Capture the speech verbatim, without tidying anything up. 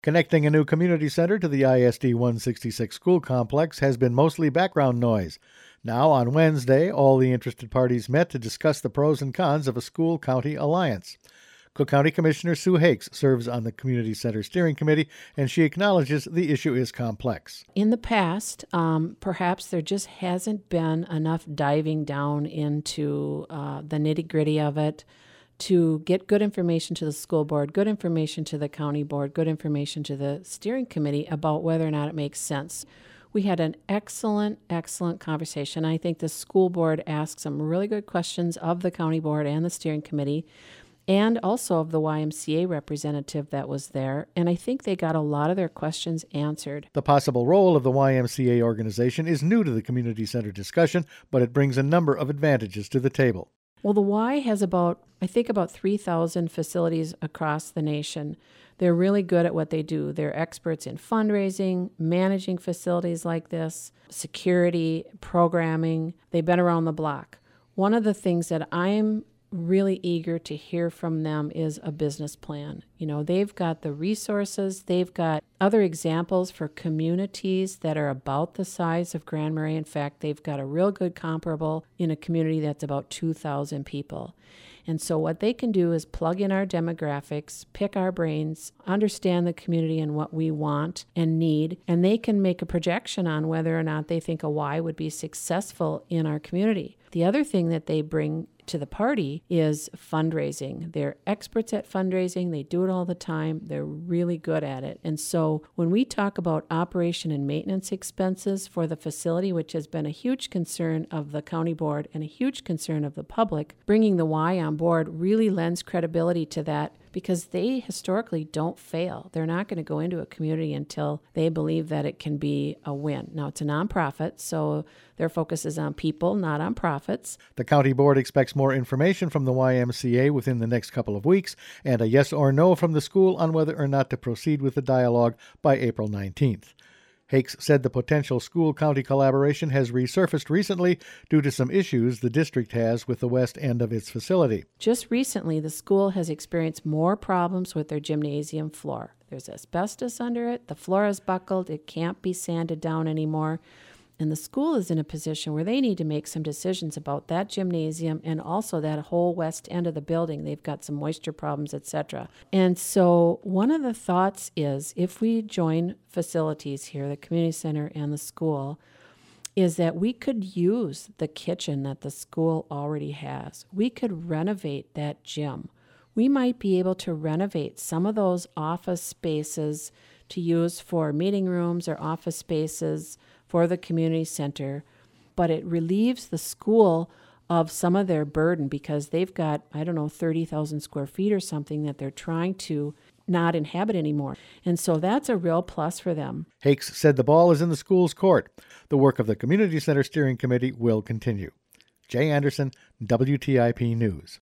Connecting a new community center to the I S D one sixty-six school complex has been mostly background noise. Now, on Wednesday, all the interested parties met to discuss the pros and cons of a school-county alliance. Cook County Commissioner Sue Hakes serves on the Community Center Steering Committee, and she acknowledges the issue is complex. In the past, um, perhaps there just hasn't been enough diving down into uh, the nitty-gritty of it to get good information to the school board, good information to the county board, good information to the steering committee about whether or not it makes sense. We had an excellent, excellent conversation. I think the school board asked some really good questions of the county board and the steering committee, and also of the Y M C A representative that was there, and I think they got a lot of their questions answered. The possible role of the Y M C A organization is new to the community center discussion, but it brings a number of advantages to the table. Well, the Y has about, I think, about three thousand facilities across the nation. They're really good at what they do. They're experts in fundraising, managing facilities like this, security, programming. They've been around the block. One of the things that I'm really eager to hear from them is a business plan. You know, they've got the resources, they've got other examples for communities that are about the size of Grand Marais. In fact, they've got a real good comparable in a community that's about two thousand people. And so what they can do is plug in our demographics, pick our brains, understand the community and what we want and need, and they can make a projection on whether or not they think a Y would be successful in our community. The other thing that they bring to the party is fundraising. They're experts at fundraising. They do it all the time. They're really good at it. And so when we talk about operation and maintenance expenses for the facility, which has been a huge concern of the county board and a huge concern of the public, bringing the Y on board really lends credibility to that, because they historically don't fail. They're not going to go into a community until they believe that it can be a win. Now, it's a nonprofit, so their focus is on people, not on profits. The county board expects more information from the Y M C A within the next couple of weeks, and a yes or no from the school on whether or not to proceed with the dialogue by April nineteenth. Hakes said the potential school-county collaboration has resurfaced recently due to some issues the district has with the west end of its facility. Just recently, the school has experienced more problems with their gymnasium floor. There's asbestos under it, the floor is buckled, it can't be sanded down anymore. And the school is in a position where they need to make some decisions about that gymnasium and also that whole west end of the building. They've got some moisture problems, et cetera. And so one of the thoughts is, if we join facilities here, the community center and the school, is that we could use the kitchen that the school already has. We could renovate that gym. We might be able to renovate some of those office spaces to use for meeting rooms or office spaces for the community center, but it relieves the school of some of their burden, because they've got, I don't know, thirty thousand square feet or something that they're trying to not inhabit anymore. And so that's a real plus for them. Hakes said the ball is in the school's court. The work of the Community Center Steering Committee will continue. Jay Anderson, W T I P News.